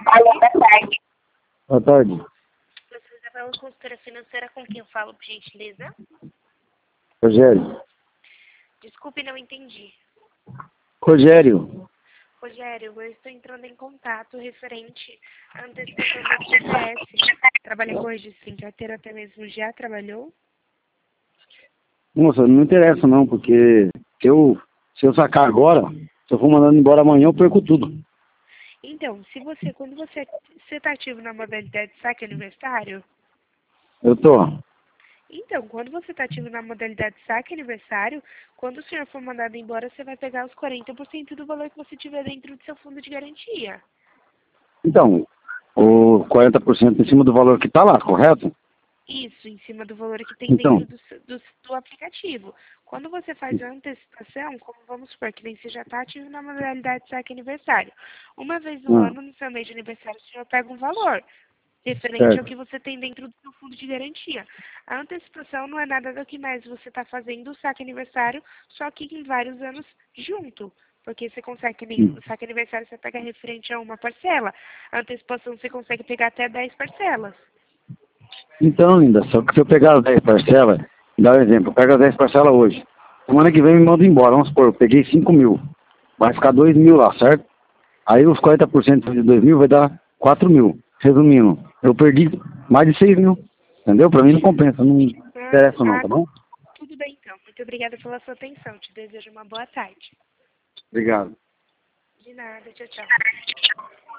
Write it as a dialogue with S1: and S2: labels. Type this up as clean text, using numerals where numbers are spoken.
S1: Boa tarde.
S2: Você vai uma consultora financeira com quem eu falo, por gentileza?
S1: Rogério.
S2: Desculpe, não entendi.
S1: Rogério.
S2: Rogério, eu estou entrando em contato referente à antecipação do FGTS. Trabalha com registro em carteira, até mesmo já trabalhou?
S1: Moça, não me interessa não, porque se eu sacar agora, se eu for mandando embora amanhã, eu perco tudo.
S2: Então, quando você está ativo na modalidade saque aniversário,
S1: Eu tô.
S2: então, quando você está ativo na modalidade saque aniversário, quando o senhor for mandado embora, você vai pegar os 40% do valor que você tiver dentro do seu fundo de garantia.
S1: Então, o 40% em cima do valor que tá lá, correto?
S2: Isso, em cima do valor que tem
S1: Então,
S2: dentro do aplicativo. Quando você faz a antecipação, como vamos supor que nem você já está ativo na modalidade saque aniversário, uma vez no ano, no seu mês de aniversário, o senhor pega um valor referente ao
S1: certo.
S2: que você tem dentro do seu fundo de garantia. A antecipação não é nada do que mais você está fazendo o saque aniversário, só que em vários anos junto. Porque você consegue, que nem o saque aniversário você pega referente a uma parcela. A antecipação você consegue pegar até 10 parcelas.
S1: Então, linda, só que se eu pegar as 10 parcelas, dá um exemplo, eu pego as 10 parcelas hoje. Semana que vem me manda embora, vamos supor, eu peguei 5 mil. Vai ficar 2 mil lá, certo? Aí os 40% de 2 mil vai dar 4 mil. Resumindo, eu perdi mais de 6 mil. Entendeu? Pra mim não compensa, não interessa não, tá bom?
S2: Tudo bem, então. Muito obrigada pela sua atenção. Te desejo uma boa tarde.
S1: Obrigado.
S2: De nada. Tchau, tchau.